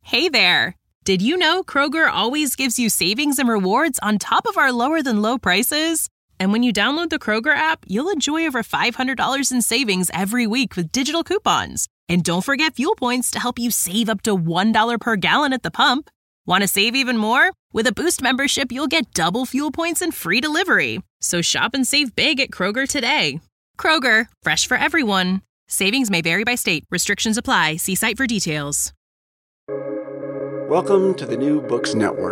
Hey there! Did you know Kroger always gives you savings and rewards on top of our lower-than-low prices? And when you download the Kroger app, you'll enjoy over $500 in savings every week with digital coupons. And don't forget fuel points to help you save up to $1 per gallon at the pump. Want to save even more? With a Boost membership, you'll get double fuel points and free delivery. So shop and save big at Kroger today. Kroger, fresh for everyone. Savings may vary by state. Restrictions apply. See site for details. Welcome to the New Books Network.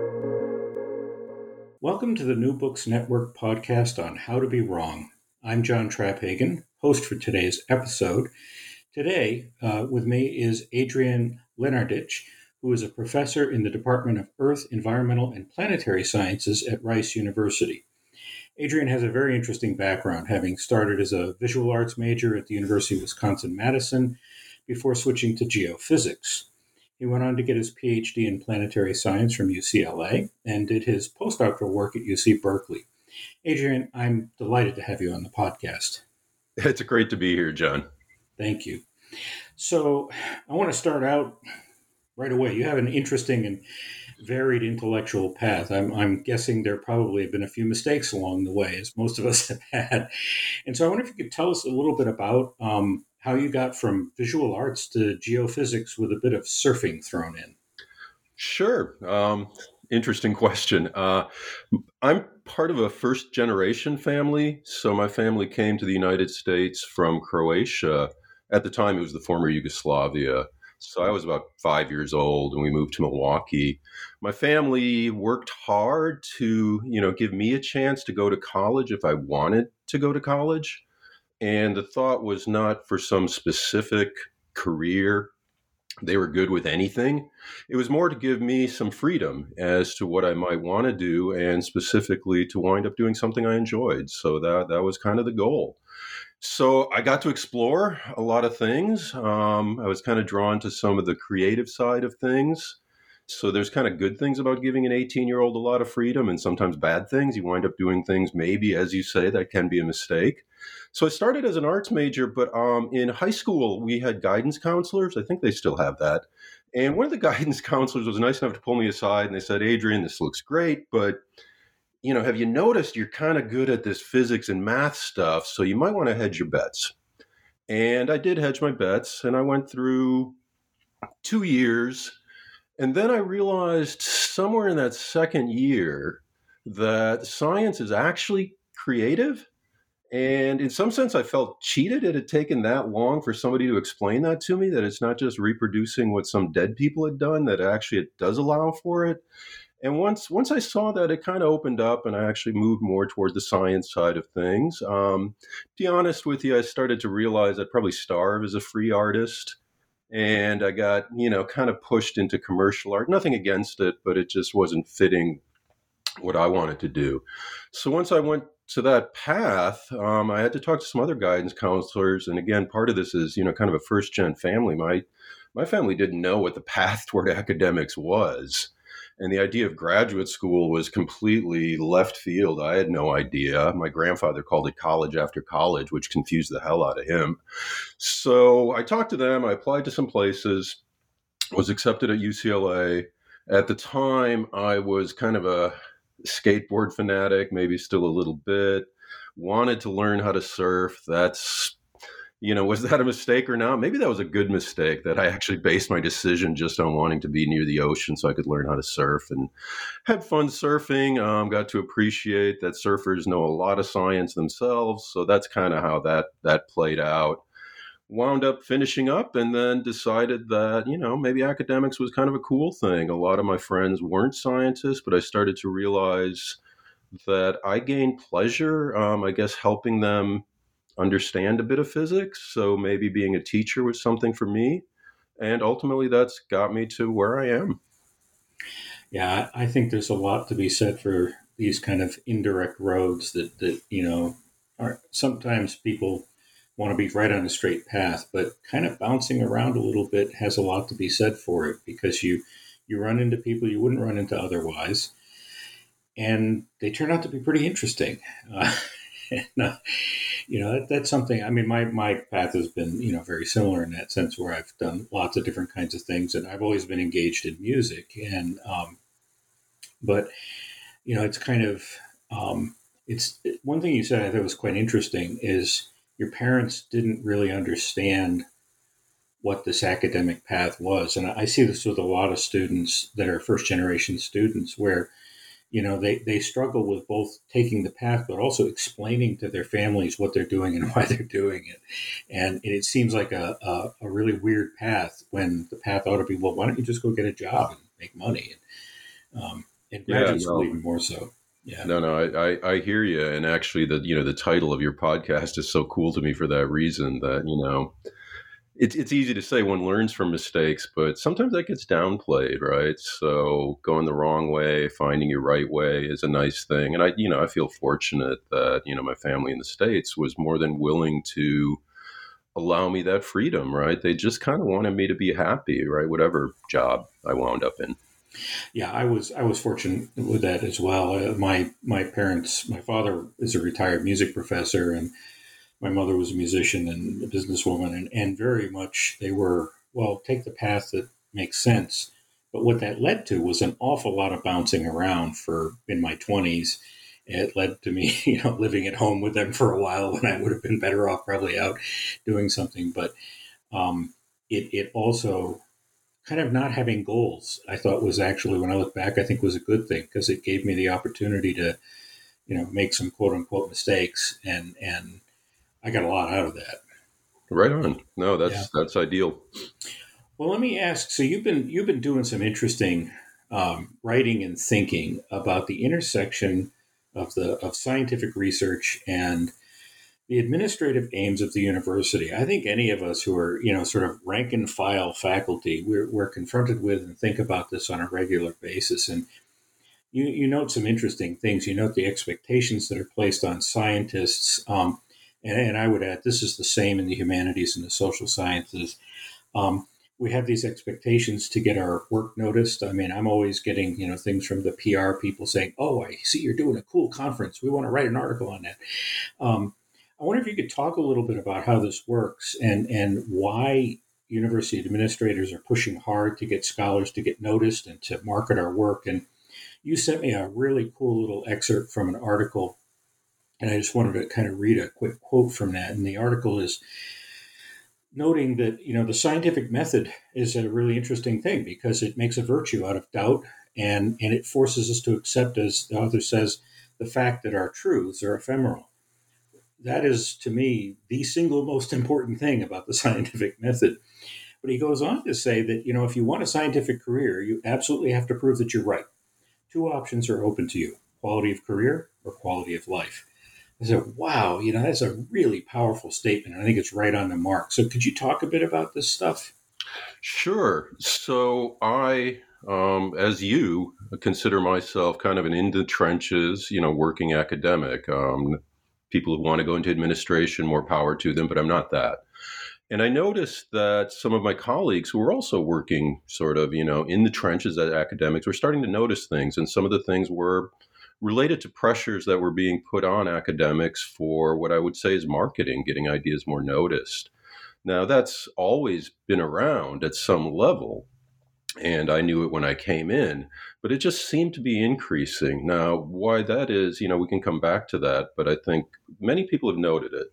Welcome to the New Books Network podcast on How to Be Wrong. I'm John Traphagen, host for today's episode. Today, with me is Adrienne Lenardich, who is a professor in the Department of Earth, Environmental, and Planetary Sciences at Rice University. Adrienne has a very interesting background, having started as a visual arts major at the University of Wisconsin-Madison before switching to geophysics. He went on to get his PhD in planetary science from UCLA and did his postdoctoral work at UC Berkeley. Adrienne, I'm delighted to have you on the podcast. It's great to be here, John. Thank you. So I want to start out right away. You have an interesting and varied intellectual path. I'm guessing there probably have been a few mistakes along the way, as most of us have had. And so I wonder if you could tell us a little bit about how you got from visual arts to geophysics with a bit of surfing thrown in. Sure. Interesting question. I'm part of a first generation family. So my family came to the United States from Croatia. At the time, it was the former Yugoslavia. So I was about 5 years old and we moved to Milwaukee. My family worked hard to, give me a chance to go to college if I wanted to go to college. And the thought was not for some specific career. They were good with anything. It was more to give me some freedom as to what I might want to do and specifically to wind up doing something I enjoyed. So that was kind of the goal. So I got to explore a lot of things. I was kind of drawn to some of the creative side of things. So there's kind of good things about giving an 18-year-old a lot of freedom and sometimes bad things. You wind up doing things maybe, as you say, that can be a mistake. So I started as an arts major, but in high school, we had guidance counselors. I think they still have that. And one of the guidance counselors was nice enough to pull me aside and they said, Adrienne, this looks great, but have you noticed you're kind of good at this physics and math stuff, so you might want to hedge your bets. And I did hedge my bets, and I went through 2 years. And then I realized somewhere in that second year that science is actually creative. And in some sense, I felt cheated. It had taken that long for somebody to explain that to me, that it's not just reproducing what some dead people had done, that actually it does allow for it. And once I saw that, it kind of opened up and I actually moved more toward the science side of things. To be honest with you, I started to realize I'd probably starve as a free artist. And I got, kind of pushed into commercial art. Nothing against it, but it just wasn't fitting what I wanted to do. So once I went to that path, I had to talk to some other guidance counselors. And again, part of this is, kind of a first-gen family. My family didn't know what the path toward academics was. And the idea of graduate school was completely left field. I had no idea. My grandfather called it college after college, which confused the hell out of him. So I talked to them. I applied to some places, was accepted at UCLA. At the time, I was kind of a skateboard fanatic, maybe still a little bit, wanted to learn how to surf. That's was that a mistake or not? Maybe that was a good mistake, that I actually based my decision just on wanting to be near the ocean so I could learn how to surf, and had fun surfing. Got to appreciate that surfers know a lot of science themselves. So that's kind of how that played out. Wound up finishing up and then decided that, maybe academics was kind of a cool thing. A lot of my friends weren't scientists, but I started to realize that I gained pleasure, I guess, helping them understand a bit of physics. So maybe being a teacher was something for me. And ultimately that's got me to where I am. Yeah, I think there's a lot to be said for these kind of indirect roads that are sometimes people want to be right on a straight path, but kind of bouncing around a little bit has a lot to be said for it, because you run into people you wouldn't run into otherwise. And they turn out to be pretty interesting. And, that's something, I mean, my path has been, very similar in that sense where I've done lots of different kinds of things and I've always been engaged in music. And, but, it's kind of, it's one thing you said I thought was quite interesting is your parents didn't really understand what this academic path was. And I see this with a lot of students that are first generation students where, they struggle with both taking the path, but also explaining to their families what they're doing and why they're doing it. And it seems like a really weird path when the path ought to be, well, why don't you just go get a job and make money? And graduate school even more so. Yeah. No, I hear you. And actually the title of your podcast is so cool to me for that reason that, it's easy to say one learns from mistakes, but sometimes that gets downplayed, right? So going the wrong way, finding your right way is a nice thing. And I feel fortunate that, my family in the States was more than willing to allow me that freedom, right? They just kind of wanted me to be happy, right? Whatever job I wound up in. Yeah, I was fortunate with that as well. My parents, my father is a retired music professor, and my mother was a musician and a businesswoman, and very much they were, well, take the path that makes sense. But what that led to was an awful lot of bouncing around in my 20s. It led to me, living at home with them for a while when I would have been better off probably out doing something. But it also kind of not having goals, I thought was actually, when I look back, I think was a good thing because it gave me the opportunity to, make some quote unquote mistakes. And I got a lot out of that. Right on. No, that's ideal. Well, let me ask. So you've been doing some interesting writing and thinking about the intersection of scientific research and the administrative aims of the university. I think any of us who are, sort of rank and file faculty, we're confronted with and think about this on a regular basis. And you note some interesting things. You note the expectations that are placed on scientists. And I would add, this is the same in the humanities and the social sciences. We have these expectations to get our work noticed. I mean, I'm always getting, things from the PR people saying, oh, I see you're doing a cool conference. We want to write an article on that. I wonder if you could talk a little bit about how this works and why university administrators are pushing hard to get scholars to get noticed and to market our work. And you sent me a really cool little excerpt from an article, and I just wanted to kind of read a quick quote from that. And the article is noting that, the scientific method is a really interesting thing because it makes a virtue out of doubt and it forces us to accept, as the author says, the fact that our truths are ephemeral. That is, to me, the single most important thing about the scientific method. But he goes on to say that, if you want a scientific career, you absolutely have to prove that you're right. Two options are open to you: quality of career or quality of life. I said, wow, that's a really powerful statement. And I think it's right on the mark. So could you talk a bit about this stuff? Sure. So I, as you, consider myself kind of an in the trenches, working academic. People who want to go into administration, more power to them, but I'm not that. And I noticed that some of my colleagues who were also working sort of, in the trenches as academics were starting to notice things. And some of the things were related to pressures that were being put on academics for what I would say is marketing, getting ideas more noticed. Now, that's always been around at some level, and I knew it when I came in, but it just seemed to be increasing. Now, why that is, we can come back to that, but I think many people have noted it.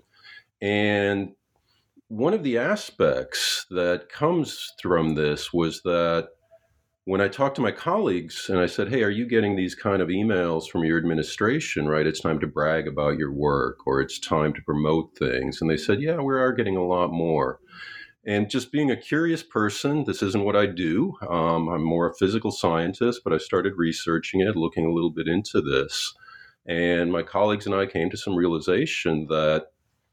And one of the aspects that comes from this was that when I talked to my colleagues and I said, hey, are you getting these kind of emails from your administration, right? It's time to brag about your work or it's time to promote things. And they said, yeah, we are getting a lot more. And just being a curious person, this isn't what I do. I'm more a physical scientist, but I started researching it, looking a little bit into this. And my colleagues and I came to some realization that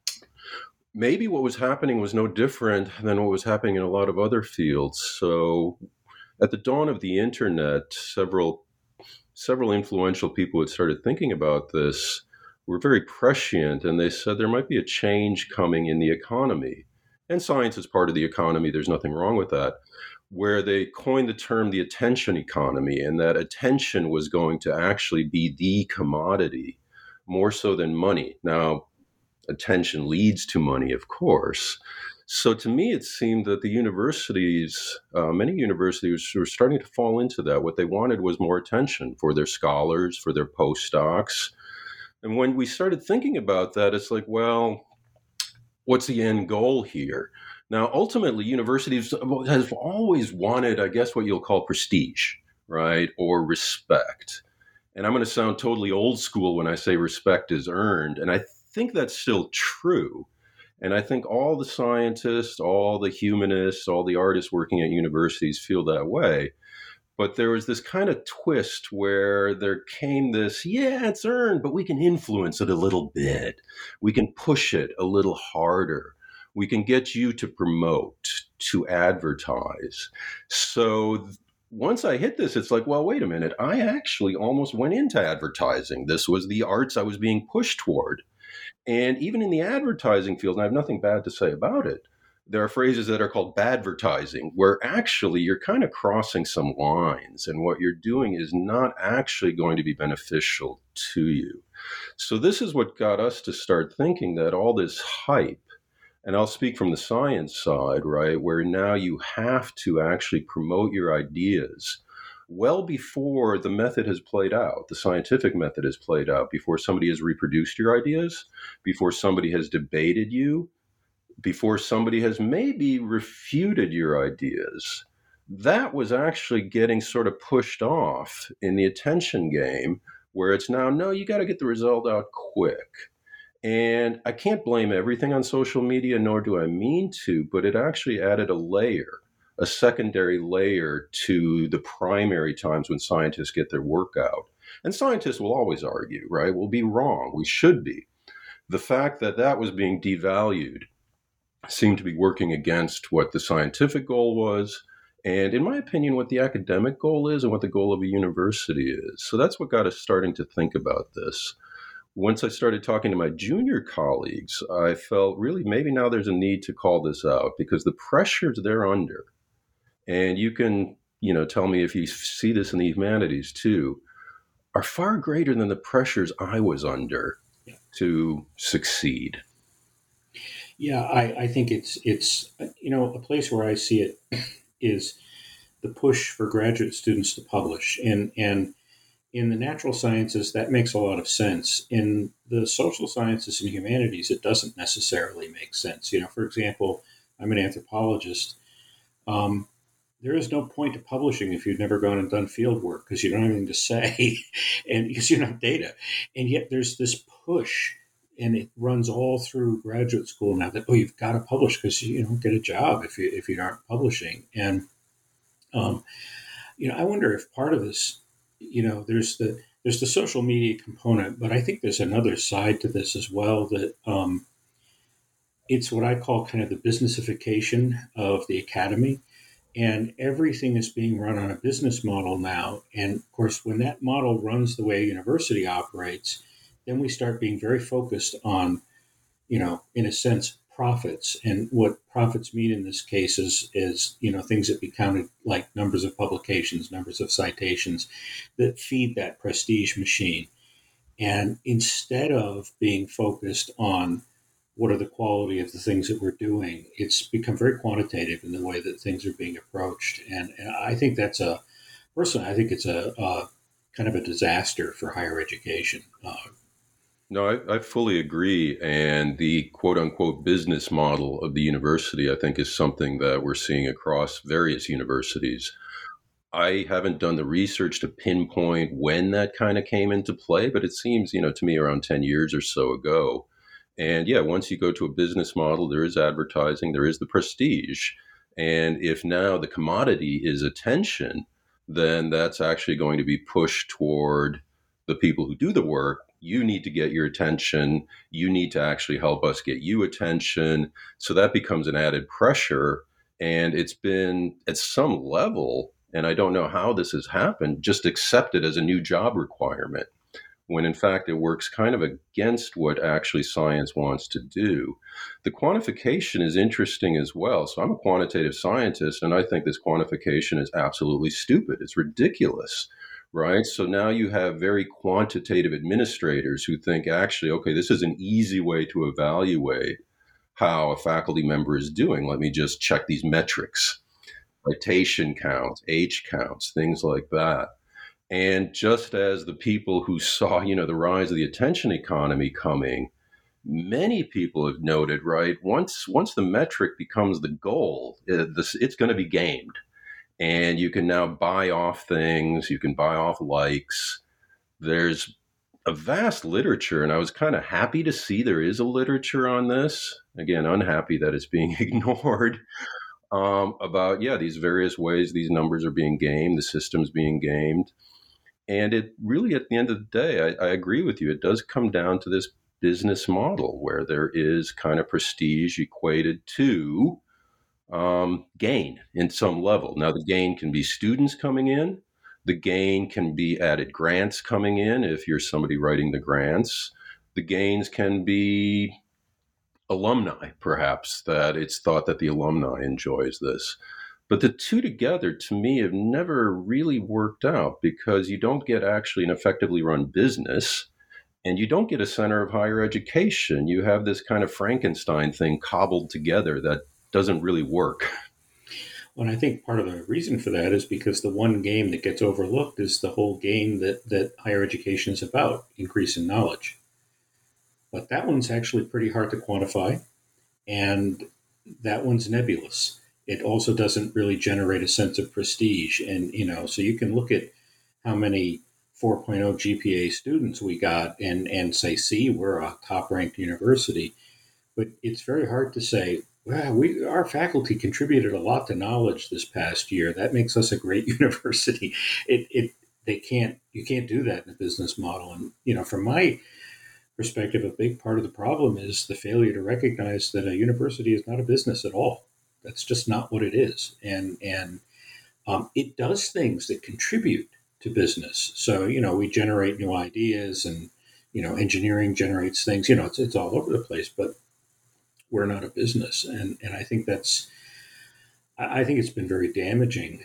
maybe what was happening was no different than what was happening in a lot of other fields. So at the dawn of the internet, several influential people had started thinking about this, were very prescient, and they said there might be a change coming in the economy. And science is part of the economy, there's nothing wrong with that, where they coined the term the attention economy, and that attention was going to actually be the commodity more so than money. Now, attention leads to money, of course. So to me, it seemed that the universities, many universities were starting to fall into that. What they wanted was more attention for their scholars, for their postdocs. And when we started thinking about that, it's like, well, what's the end goal here? Now, ultimately, universities have always wanted, I guess, what you'll call prestige, right? Or respect. And I'm going to sound totally old school when I say respect is earned. And I think that's still true. And I think all the scientists, all the humanists, all the artists working at universities feel that way. But there was this kind of twist where there came this, yeah, it's earned, but we can influence it a little bit. We can push it a little harder. We can get you to promote, to advertise. So once I hit this, it's like, well, wait a minute. I actually almost went into advertising. This was the arts I was being pushed toward. And even in the advertising field, and I have nothing bad to say about it, there are phrases that are called badvertising, where actually you're kind of crossing some lines, and what you're doing is not actually going to be beneficial to you. So this is what got us to start thinking that all this hype, and I'll speak from the science side, right, where now you have to actually promote your ideas well before the method has played out, the scientific method has played out, before somebody has reproduced your ideas, before somebody has debated you, before somebody has maybe refuted your ideas. That was actually getting sort of pushed off in the attention game, where it's now, no, you got to get the result out quick. And I can't blame everything on social media, nor do I mean to, but it actually added a layer, a secondary layer to the primary times when scientists get their work out. And scientists will always argue, right? We'll be wrong. We should be. The fact that that was being devalued seemed to be working against what the scientific goal was, and in my opinion, what the academic goal is and what the goal of a university is. So that's what got us starting to think about this. Once I started talking to my junior colleagues, I felt really maybe now there's a need to call this out, because the pressures they're under, and you can, tell me if you see this in the humanities too, are far greater than the pressures I was under to succeed. Yeah, I think it's a place where I see it is the push for graduate students to publish, and in the natural sciences that makes a lot of sense. In the social sciences and humanities, it doesn't necessarily make sense. For example, I'm an anthropologist. There is no point to publishing if you've never gone and done field work, because you don't have anything to say, and because you don't have data, and yet there's this push. And it runs all through graduate school now that, you've got to publish, because you don't get a job if you aren't publishing. And I wonder if part of this, there's the social media component, but I think there's another side to this as well, that it's what I call kind of the businessification of the academy, and everything is being run on a business model now. And of course, when that model runs the way a university operates, then we start being very focused on, in a sense, profits. And what profits mean in this case is things that be counted like numbers of publications, numbers of citations that feed that prestige machine. And instead of being focused on what are the quality of the things that we're doing, it's become very quantitative in the way that things are being approached. And I think personally, I think it's a kind of a disaster for higher education. No, I fully agree. And the quote unquote business model of the university, I think, is something that we're seeing across various universities. I haven't done the research to pinpoint when that kind of came into play, but it seems, to me around 10 years or so ago. And yeah, once you go to a business model, there is advertising, there is the prestige. And if now the commodity is attention, then that's actually going to be pushed toward the people who do the work. You need to get your attention. You need to actually help us get you attention. So that becomes an added pressure. And it's been at some level, and I don't know how this has happened, just accepted as a new job requirement, when in fact it works kind of against what actually science wants to do. The quantification is interesting as well. So I'm a quantitative scientist, and I think this quantification is absolutely stupid. It's ridiculous. right? So now you have very quantitative administrators who think, actually, okay, this is an easy way to evaluate how a faculty member is doing. Let me just check these metrics, citation counts, H counts, things like that. And just as the people who saw, the rise of the attention economy coming, many people have noted, right, once the metric becomes the goal, it's going to be gamed. And you can now buy off things, you can buy off likes. There's a vast literature, and I was kind of happy to see there is a literature on this. Again, unhappy that it's being ignored, about, these various ways these numbers are being gamed, the system's being gamed. And it really, at the end of the day, I agree with you. It does come down to this business model where there is kind of prestige equated to gain in some level. Now, the gain can be students coming in. The gain can be added grants coming in if you're somebody writing the grants. The gains can be alumni, perhaps, that it's thought that the alumni enjoys this. But the two together, to me, have never really worked out because you don't get actually an effectively run business and you don't get a center of higher education. You have this kind of Frankenstein thing cobbled together that doesn't really work. Well, and I think part of the reason for that is because the one game that gets overlooked is the whole game that higher education is about, increase in knowledge. But that one's actually pretty hard to quantify, and that one's nebulous. It also doesn't really generate a sense of prestige. And, so you can look at how many 4.0 GPA students we got and say, see, we're a top-ranked university. But it's very hard to say, well, our faculty contributed a lot to knowledge this past year. That makes us a great university. You can't do that in a business model. And, from my perspective, a big part of the problem is the failure to recognize that a university is not a business at all. That's just not what it is. And it does things that contribute to business. So, we generate new ideas and, engineering generates things, it's all over the place, but we're not a business. And I think I think it's been very damaging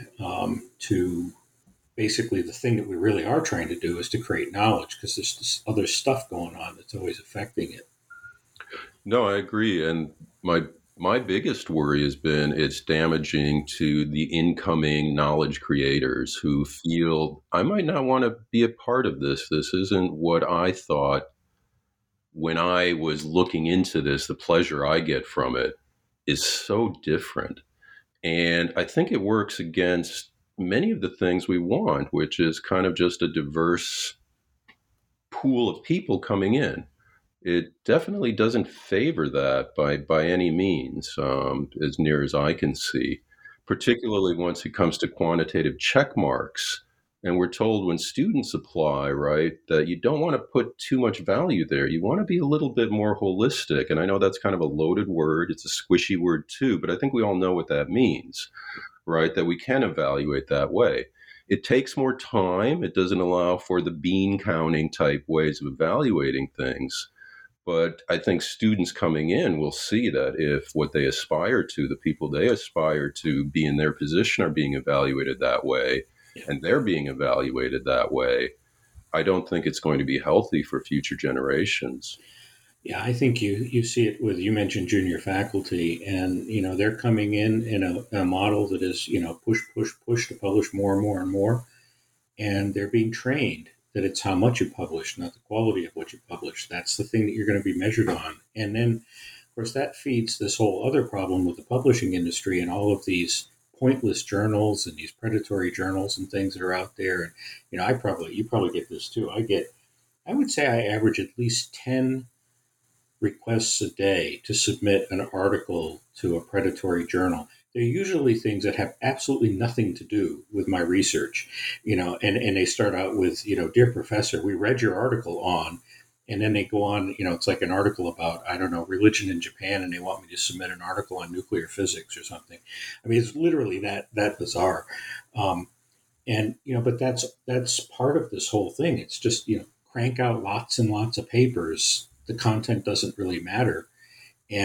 to basically the thing that we really are trying to do is to create knowledge because there's this other stuff going on that's always affecting it. No, I agree. And my biggest worry has been it's damaging to the incoming knowledge creators who feel I might not want to be a part of this. This isn't what I thought when I was looking into this. The pleasure I get from it is so different. And I think it works against many of the things we want, which is kind of just a diverse pool of people coming in. It definitely doesn't favor that by any means, as near as I can see, particularly once it comes to quantitative check marks. And we're told when students apply, right, that you don't want to put too much value there. You want to be a little bit more holistic. And I know that's kind of a loaded word. It's a squishy word too, but I think we all know what that means, right, that we can evaluate that way. It takes more time. It doesn't allow for the bean counting type ways of evaluating things. But I think students coming in will see that if what they aspire to, the people they aspire to be in their position are being evaluated that way, and they're being evaluated that way, I don't think it's going to be healthy for future generations. Yeah, I think you see it with, you mentioned junior faculty, and, they're coming in a model that is, push to publish more and more and more. And they're being trained that it's how much you publish, not the quality of what you publish. That's the thing that you're going to be measured on. And then, of course, that feeds this whole other problem with the publishing industry and all of these pointless journals and these predatory journals and things that are out there. And, you probably get this too. I would say I average at least 10 requests a day to submit an article to a predatory journal. They're usually things that have absolutely nothing to do with my research, and they start out with, dear professor, we read your article on, and then they go on, it's like an article about, I don't know, religion in Japan, and they want me to submit an article on nuclear physics or something. I mean, it's literally that bizarre. But that's part of this whole thing. It's just, crank out lots and lots of papers. The content doesn't really matter. And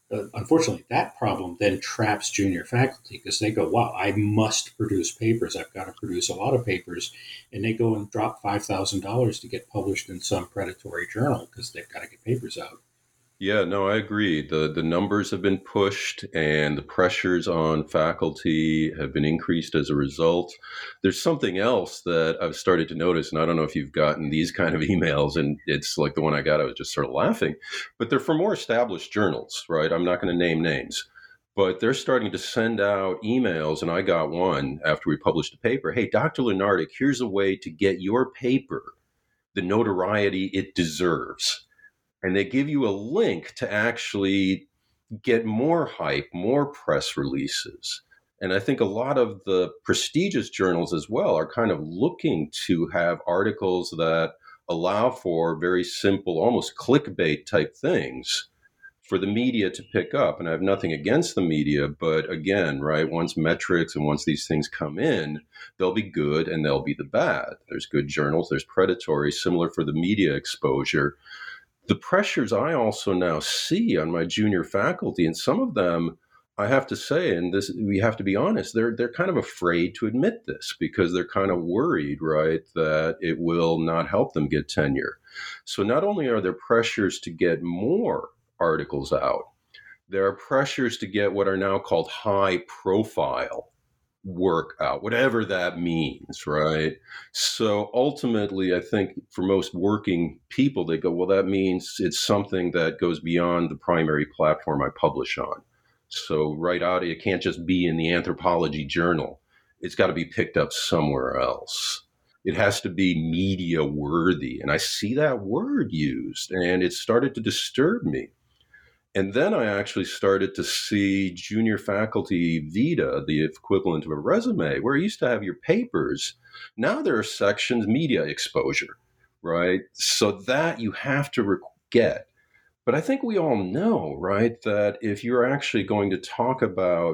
unfortunately, that problem then traps junior faculty because they go, wow, I must produce papers. I've got to produce a lot of papers. And they go and drop $5,000 to get published in some predatory journal because they've got to get papers out. Yeah, no, I agree. The numbers have been pushed and the pressures on faculty have been increased as a result. There's something else that I've started to notice, and I don't know if you've gotten these kind of emails, and it's like the one I got, I was just sort of laughing, but they're from more established journals, right? I'm not going to name names, but they're starting to send out emails, and I got one after we published a paper. Hey, Dr. Lenardic, here's a way to get your paper the notoriety it deserves. And they give you a link to actually get more hype, more press releases. And I think a lot of the prestigious journals as well are kind of looking to have articles that allow for very simple, almost clickbait type things for the media to pick up. And I have nothing against the media, but again, right, once metrics and once these things come in, they'll be good and they'll be the bad. There's good journals, there's predatory, similar for the media exposure. The pressures I also now see on my junior faculty, and some of them, I have to say, and this we have to be honest, they're kind of afraid to admit this because they're kind of worried, right, that it will not help them get tenure. So not only are there pressures to get more articles out, there are pressures to get what are now called high profile work out, whatever that means, right? So ultimately, I think for most working people, they go, well, that means it's something that goes beyond the primary platform I publish on. So right out, it can't just be in the anthropology journal. It's got to be picked up somewhere else. It has to be media worthy. And I see that word used, and it started to disturb me. And then I actually started to see junior faculty vita, the equivalent of a resume, where you used to have your papers. Now there are sections, media exposure, right? So that you have to get. But I think we all know, right, that if you're actually going to talk about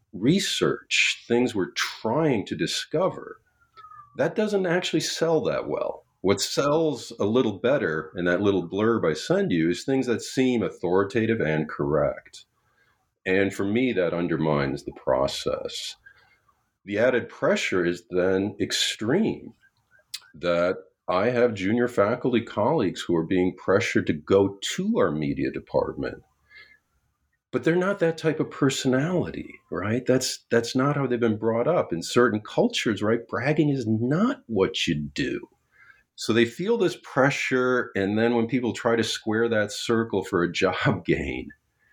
research, things we're trying to discover, that doesn't actually sell that well. What sells a little better in that little blurb I send you is things that seem authoritative and correct. And for me, that undermines the process. The added pressure is then extreme, that I have junior faculty colleagues who are being pressured to go to our media department. But they're not that type of personality, right? That's not how they've been brought up. In certain cultures, right, bragging is not what you do. So they feel this pressure, and then when people try to square that circle for a job gain,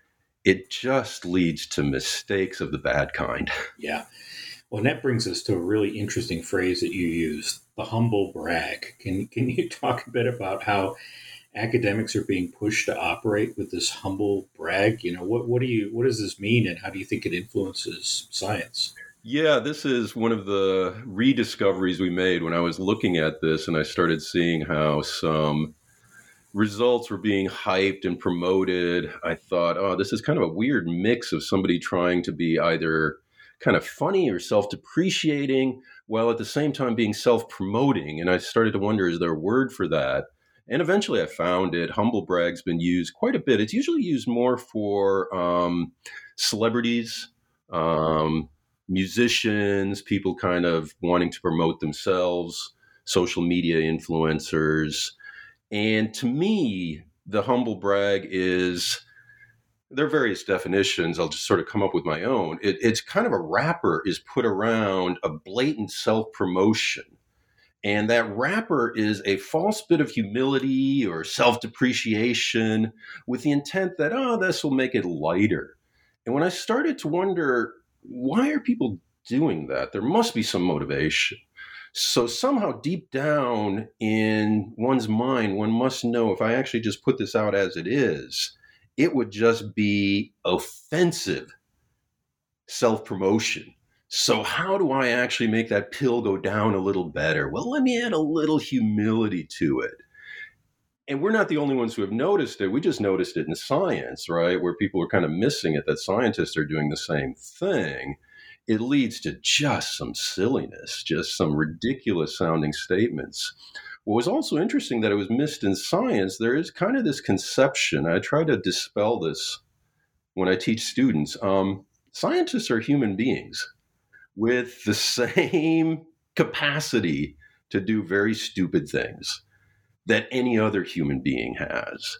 it just leads to mistakes of the bad kind. Yeah. Well, and that brings us to a really interesting phrase that you used, the humble brag. Can you talk a bit about how academics are being pushed to operate with this humble brag? You know, what does this mean, and how do you think it influences science? Yeah, this is one of the rediscoveries we made when I was looking at this, and I started seeing how some results were being hyped and promoted. I thought, oh, this is kind of a weird mix of somebody trying to be either kind of funny or self-depreciating, while at the same time being self-promoting. And I started to wonder, is there a word for that? And eventually I found it. Humble brag's been used quite a bit. It's usually used more for celebrities, musicians, people kind of wanting to promote themselves, social media influencers. And to me, the humble brag is, there are various definitions. I'll just sort of come up with my own. It's kind of a wrapper is put around a blatant self-promotion. And that wrapper is a false bit of humility or self-depreciation with the intent that, oh, this will make it lighter. And when I started to wonder, why are people doing that? There must be some motivation. So somehow deep down in one's mind, one must know, if I actually just put this out as it is, it would just be offensive self-promotion. So how do I actually make that pill go down a little better? Well, let me add a little humility to it. And we're not the only ones who have noticed it. We just noticed it in science, right? Where people are kind of missing it, that scientists are doing the same thing. It leads to just some silliness, just some ridiculous sounding statements. What was also interesting that it was missed in science, there is kind of this conception, I try to dispel this when I teach students, scientists are human beings with the same capacity to do very stupid things that any other human being has.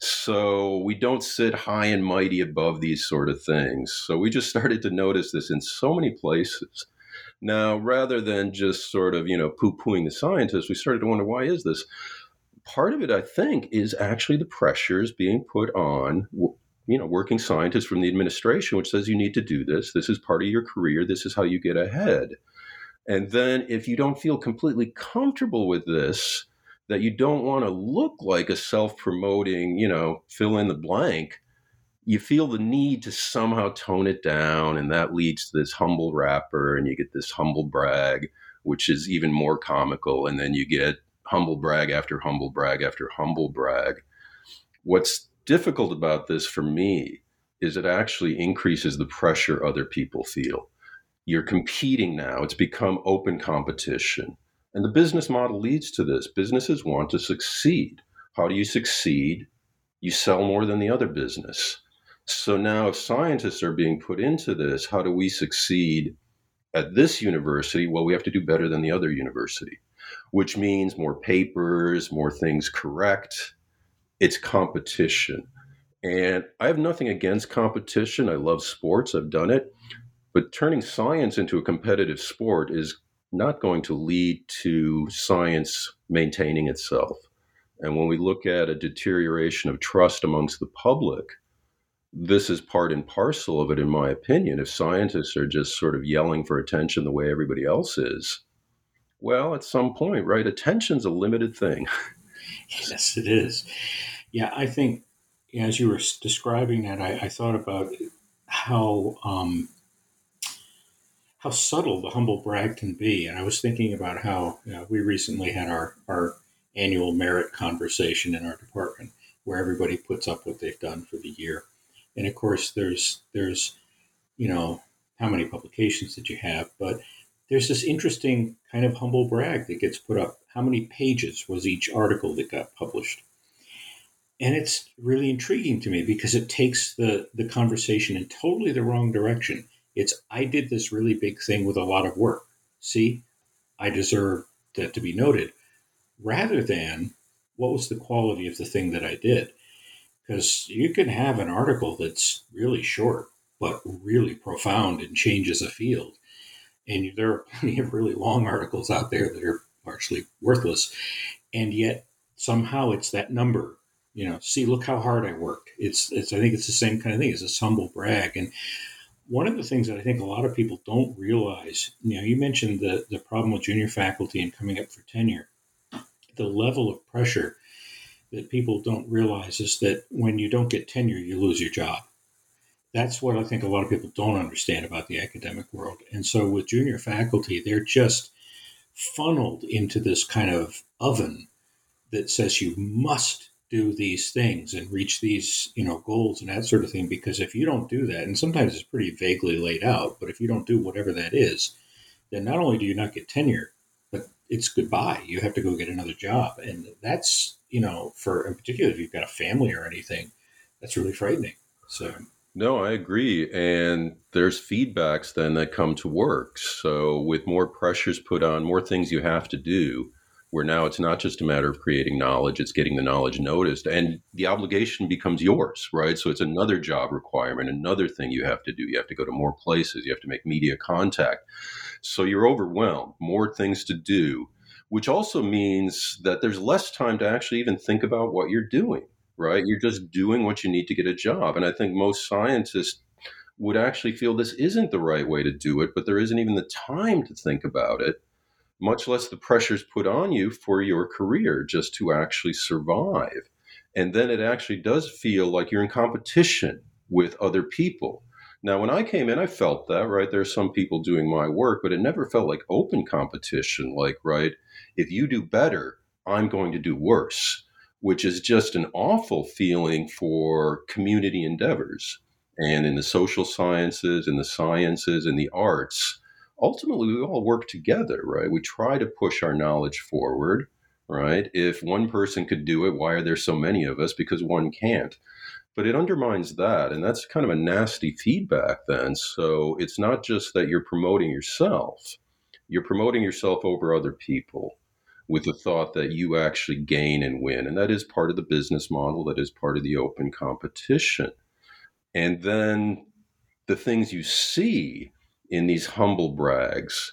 So we don't sit high and mighty above these sort of things. So we just started to notice this in so many places. Now, rather than just sort of, poo-pooing the scientists, we started to wonder, why is this? Part of it, I think, is actually the pressures being put on, working scientists from the administration, which says you need to do this. This is part of your career. This is how you get ahead. And then if you don't feel completely comfortable with this, that you don't want to look like a self-promoting, fill in the blank, you feel the need to somehow tone it down. And that leads to this humble rapper, and you get this humble brag, which is even more comical. And then you get humble brag after humble brag after humble brag. What's difficult about this for me is it actually increases the pressure other people feel. You're competing now. It's become open competition. And the business model leads to this. Businesses want to succeed. How do you succeed? You sell more than the other business. So now if scientists are being put into this, how do we succeed at this university? Well, we have to do better than the other university, which means more papers, more things correct. It's competition. And I have nothing against competition. I love sports. I've done it. But turning science into a competitive sport is not going to lead to science maintaining itself. And when we look at a deterioration of trust amongst the public, this is part and parcel of it, in my opinion. If scientists are just sort of yelling for attention the way everybody else is, well, at some point, right, attention's a limited thing. Yes, it is. Yeah, I think as you were describing that, I thought about how subtle the humble brag can be. And I was thinking about how we recently had our annual merit conversation in our department where everybody puts up what they've done for the year. And of course, there's how many publications that you have, but there's this interesting kind of humble brag that gets put up. How many pages was each article that got published? And it's really intriguing to me because it takes the conversation in totally the wrong direction. It's, I did this really big thing with a lot of work. See, I deserve that to be noted, rather than what was the quality of the thing that I did. Because you can have an article that's really short, but really profound and changes a field. And there are plenty of really long articles out there that are largely worthless. And yet somehow it's that number, see, look how hard I worked. It's I think it's the same kind of thing. It's this humble brag. And one of the things that I think a lot of people don't realize, you mentioned the problem with junior faculty and coming up for tenure. The level of pressure that people don't realize is that when you don't get tenure, you lose your job. That's what I think a lot of people don't understand about the academic world. And so with junior faculty, they're just funneled into this kind of oven that says you must do these things and reach these, goals and that sort of thing. Because if you don't do that, and sometimes it's pretty vaguely laid out, but if you don't do whatever that is, then not only do you not get tenure, but it's goodbye. You have to go get another job. And that's, in particular, if you've got a family or anything, that's really frightening. So. No, I agree. And there's feedbacks then that come to work. So with more pressures put on, more things you have to do, where now it's not just a matter of creating knowledge, it's getting the knowledge noticed, and the obligation becomes yours, right? So it's another job requirement, another thing you have to do. You have to go to more places, you have to make media contact. So you're overwhelmed, more things to do, which also means that there's less time to actually even think about what you're doing, right? You're just doing what you need to get a job. And I think most scientists would actually feel this isn't the right way to do it, but there isn't even the time to think about it, much less the pressures put on you for your career just to actually survive. And then it actually does feel like you're in competition with other people. Now, when I came in, I felt that, right? There are some people doing my work, but it never felt like open competition. Like, right, if you do better, I'm going to do worse, which is just an awful feeling for community endeavors. And in the social sciences, in the sciences, in the arts, ultimately, we all work together, right? We try to push our knowledge forward, right? If one person could do it, why are there so many of us? Because one can't. but it undermines that. And that's kind of a nasty feedback then. So it's not just that you're promoting yourself over other people with the thought that you actually gain and win. And that is part of the business model. That is part of the open competition. And then the things you see in these humble brags,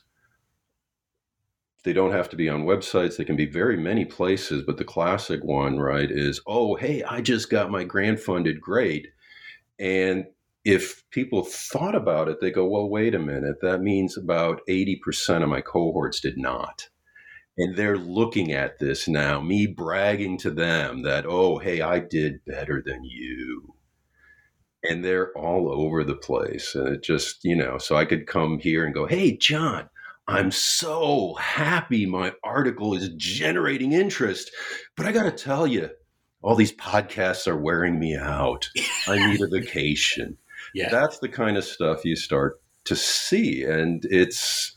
they don't have to be on websites. They can be very many places. But the classic one, right, is, oh, hey, I just got my grant funded. Great. And if people thought about it, they go, well, wait a minute. That means about 80% of my cohorts did not. And they're looking at this now, me bragging to them that, oh, hey, I did better than you. And they're all over the place. And it just, so I could come here and go, hey, John, I'm so happy my article is generating interest. But I got to tell you, all these podcasts are wearing me out. I need a vacation. Yeah. That's the kind of stuff you start to see. And it's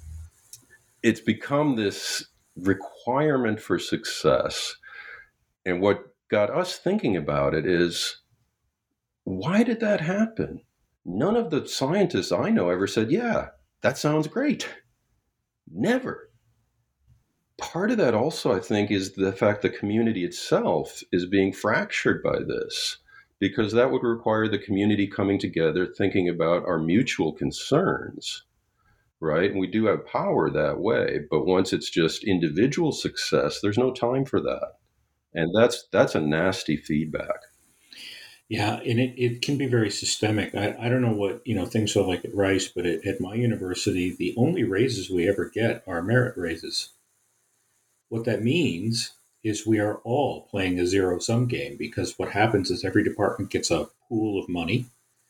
become this requirement for success. And what got us thinking about it is, why did that happen? None of the scientists I know ever said, yeah, that sounds great. Never. Part of that also, I think, is the fact the community itself is being fractured by this, because that would require the community coming together, thinking about our mutual concerns, right? And we do have power that way, but once it's just individual success, there's no time for that. And that's a nasty feedback. Yeah, and it can be very systemic. I don't know what things are like at Rice, but at my university, the only raises we ever get are merit raises. What that means is we are all playing a zero-sum game, because what happens is every department gets a pool of money,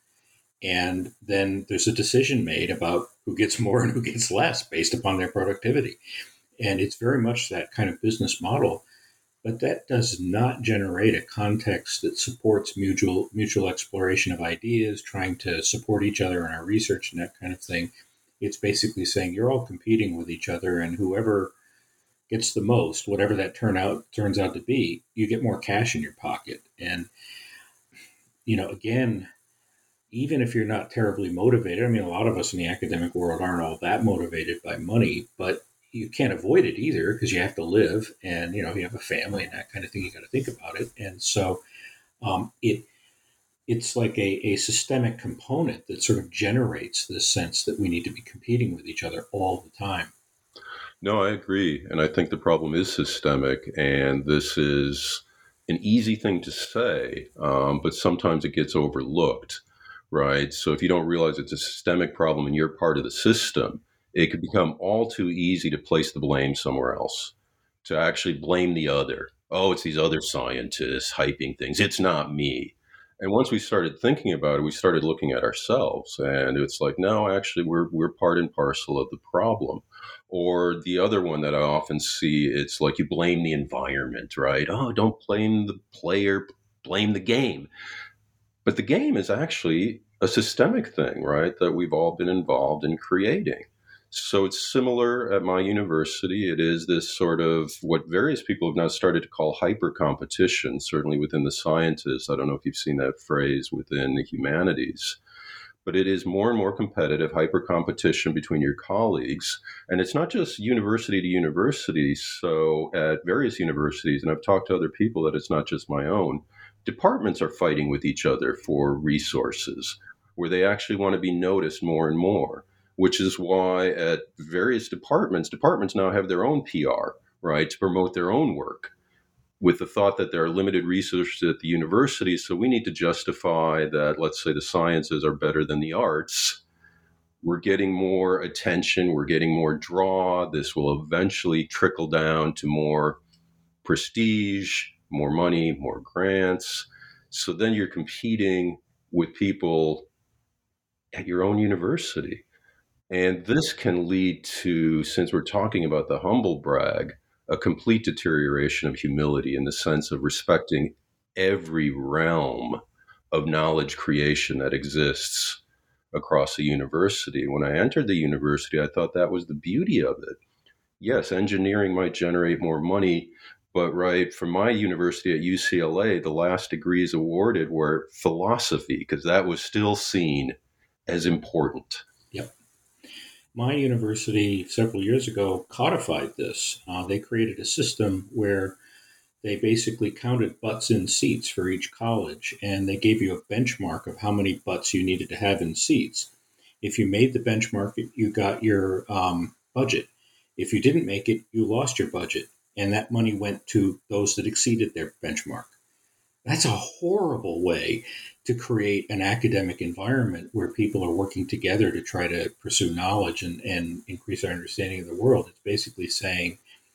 and then there's a decision made about who gets more and who gets less based upon their productivity. And it's very much that kind of business model. But that does not generate a context that supports mutual exploration of ideas, trying to support each other in our research and that kind of thing. It's basically saying you're all competing with each other, and whoever gets the most, whatever that turns out to be, you get more cash in your pocket. And, again, even if you're not terribly motivated, I mean, a lot of us in the academic world aren't all that motivated by money, but you can't avoid it either, because you have to live, and you have a family and that kind of thing. You got to think about it. And so it's like a systemic component that sort of generates this sense that we need to be competing with each other all the time. No, I agree. And I think the problem is systemic, and this is an easy thing to say, but sometimes it gets overlooked, right? So if you don't realize it's a systemic problem and you're part of the system, it could become all too easy to place the blame somewhere else, to actually blame the other. Oh, it's these other scientists hyping things. It's not me. And once we started thinking about it, we started looking at ourselves, and it's like, no, actually, we're part and parcel of the problem. Or the other one that I often see, it's like you blame the environment, right? Oh, don't blame the player, blame the game. But the game is actually a systemic thing, right, that we've all been involved in creating. So it's similar at my university. It is this sort of what various people have now started to call hyper competition, certainly within the sciences. I don't know if you've seen that phrase within the humanities, but it is more and more competitive, hyper competition between your colleagues. And it's not just university to university. So at various universities, and I've talked to other people that it's not just my own, departments are fighting with each other for resources where they actually want to be noticed more and more. Which is why at various departments now have their own PR, right, to promote their own work, with the thought that there are limited resources at the university, so we need to justify that, let's say, the sciences are better than the arts. We're getting more attention, we're getting more draw. This will eventually trickle down to more prestige, more money, more grants. So then you're competing with people at your own university. And this can lead to, since we're talking about the humble brag, a complete deterioration of humility in the sense of respecting every realm of knowledge creation that exists across a university. When I entered the university, I thought that was the beauty of it. Yes, engineering might generate more money, But right from my university at UCLA, the last degrees awarded were philosophy because that was still seen as important. Yep. My university several years ago codified this. They created a system where they basically counted butts in seats for each college, and they gave you a benchmark of how many butts you needed to have in seats. If you made the benchmark, you got your budget. If you didn't make it, you lost your budget, and that money went to those that exceeded their benchmark. That's a horrible way to create an academic environment where people are working together to try to pursue knowledge and increase our understanding of the world. It's basically saying,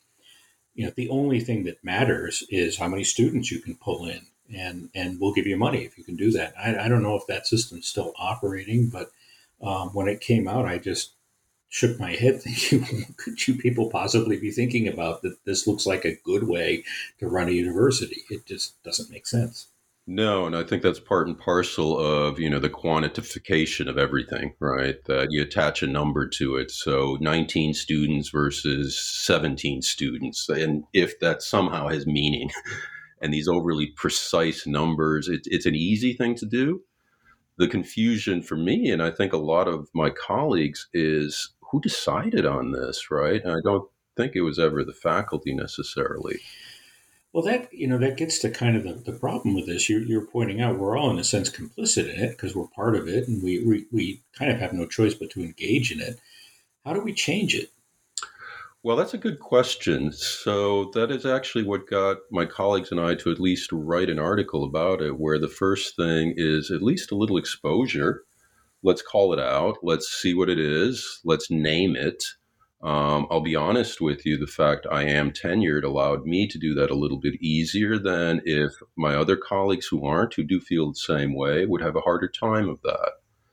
the only thing that matters is how many students you can pull in, and we'll give you money if you can do that. I don't know if that system's still operating, but when it came out, I just shook my head thinking, what could you people possibly be thinking about that this looks like a good way to run a university? It just doesn't make sense. No, and I think that's part and parcel of, the quantification of everything, right? That you attach a number to it. So 19 students versus 17 students. And if that somehow has meaning and these overly precise numbers, it's an easy thing to do. The confusion for me, and I think a lot of my colleagues, is who decided on this, right? And I don't think it was ever the faculty necessarily. Well, that gets to kind of the problem with this. You're pointing out we're all in a sense complicit in it because we're part of it, and we kind of have no choice but to engage in it. How do we change it? Well, that's a good question. So that is actually what got my colleagues and I to at least write an article about it, where the first thing is at least a little exposure. Let's call it out. Let's see what it is. Let's name it. I'll be honest with you, the fact I am tenured allowed me to do that a little bit easier than if my other colleagues who do feel the same way, would have a harder time of that.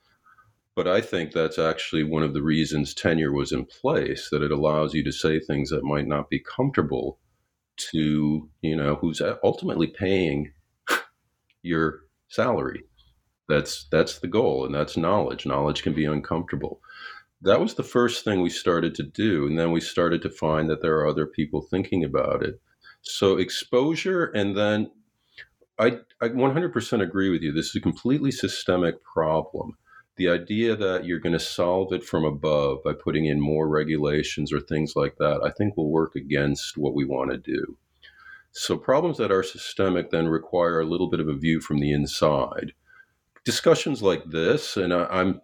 But I think that's actually one of the reasons tenure was in place, that it allows you to say things that might not be comfortable to, who's ultimately paying your salary. That's the goal, and that's knowledge. Knowledge can be uncomfortable. That was the first thing we started to do. And then we started to find that there are other people thinking about it. So exposure, and then I 100% agree with you. This is a completely systemic problem. The idea that you're going to solve it from above by putting in more regulations or things like that, I think will work against what we want to do. So problems that are systemic then require a little bit of a view from the inside. Discussions like this, and I'm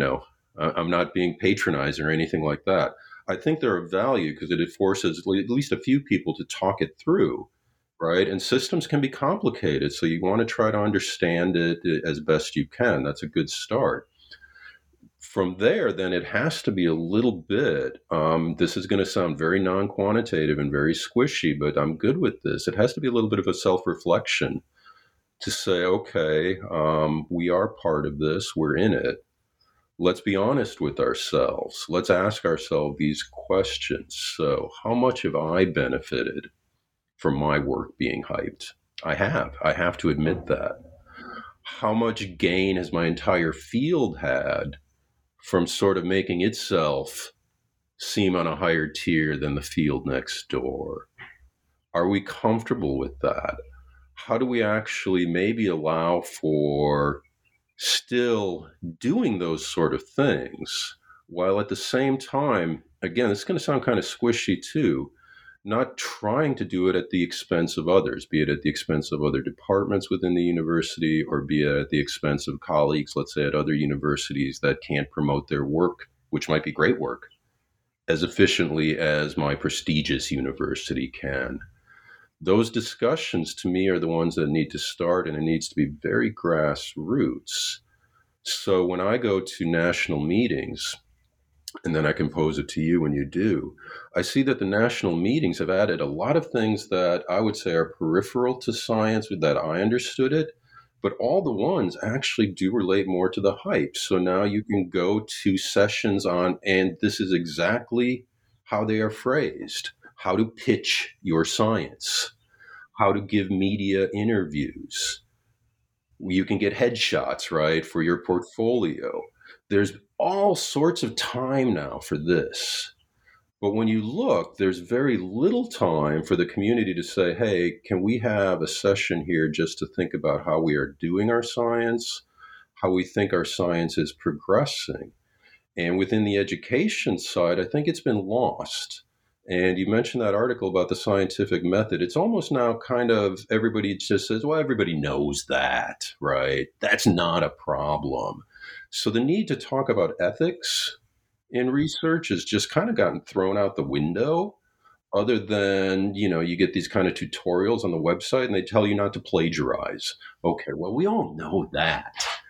not being patronizing or anything like that. I think they're of value because it forces at least a few people to talk it through, right? And systems can be complicated, so you want to try to understand it as best you can. That's a good start. From there, then it has to be a little bit, this is going to sound very non-quantitative and very squishy, but I'm good with this. It has to be a little bit of a self-reflection to say, okay, we are part of this, we're in it. Let's be honest with ourselves. Let's ask ourselves these questions. So, how much have I benefited from my work being hyped? I have to admit that. How much gain has my entire field had from sort of making itself seem on a higher tier than the field next door? Are we comfortable with that? How do we actually maybe allow for still doing those sort of things while at the same time, again, it's going to sound kind of squishy too, not trying to do it at the expense of others, be it at the expense of other departments within the university or be it at the expense of colleagues, let's say at other universities that can't promote their work, which might be great work, as efficiently as my prestigious university can. Those discussions to me are the ones that need to start, and it needs to be very grassroots. So when I go to national meetings, and then I can pose it to you when you do, I see that the national meetings have added a lot of things that I would say are peripheral to science, that I understood it, but all the ones actually do relate more to the hype. So now you can go to sessions on, and this is exactly how they are phrased. How to pitch your science, how to give media interviews. You can get headshots, right, for your portfolio. There's all sorts of time now for this. But when you look, there's very little time for the community to say, hey, can we have a session here just to think about how we are doing our science, how we think our science is progressing? And within the education side, I think it's been lost. And you mentioned that article about the scientific method. It's almost now kind of everybody just says, well, everybody knows that, right? That's not a problem. So the need to talk about ethics in research has just kind of gotten thrown out the window, other than, you get these kind of tutorials on the website and they tell you not to plagiarize. Okay, well, we all know that.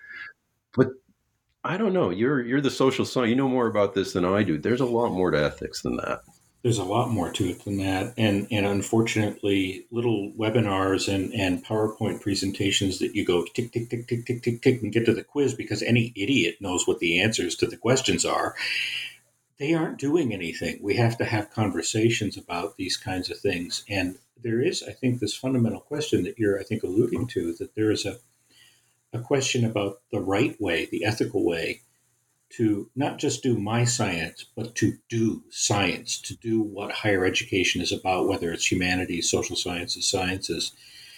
But I don't know. You're the social science. You know more about this than I do. There's a lot more to ethics than that. There's a lot more to it than that. And unfortunately, little webinars and PowerPoint presentations that you go tick, tick, tick, tick, tick, tick, tick, and get to the quiz because any idiot knows what the answers to the questions are. They aren't doing anything. We have to have conversations about these kinds of things. And there is, I think, this fundamental question that you're, I think, alluding to, that there is a question about the right way, the ethical way, to not just do my science, but to do science, to do what higher education is about, whether it's humanities, social sciences.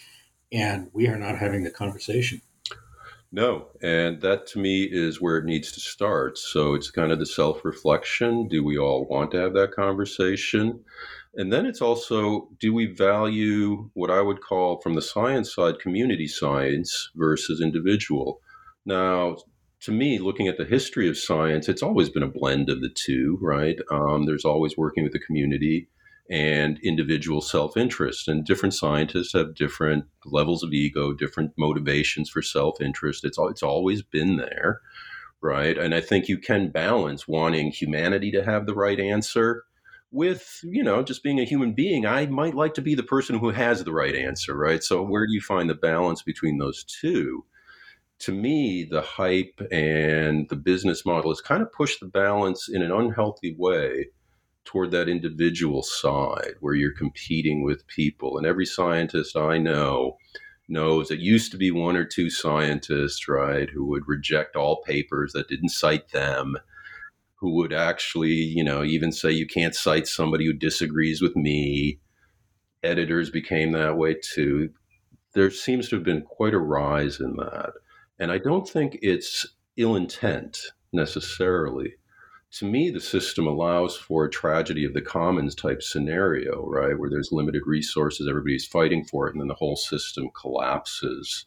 And we are not having the conversation. No, and that to me is where it needs to start. So it's kind of the self-reflection. Do we all want to have that conversation? And then it's also, do we value what I would call, from the science side, community science versus individual? Now, to me, looking at the history of science, it's always been a blend of the two, right? There's always working with the community and individual self-interest. And different scientists have different levels of ego, different motivations for self-interest. It's always been there, right? And I think you can balance wanting humanity to have the right answer with, just being a human being. I might like to be the person who has the right answer, right? So where do you find the balance between those two? To me, the hype and the business model has kind of pushed the balance in an unhealthy way toward that individual side where you're competing with people. And every scientist I know knows it used to be one or two scientists, right, who would reject all papers that didn't cite them, who would actually, even say you can't cite somebody who disagrees with me. Editors became that way too. There seems to have been quite a rise in that. And I don't think it's ill intent necessarily. To me, the system allows for a tragedy of the commons type scenario, right, where there's limited resources, everybody's fighting for it, and then the whole system collapses.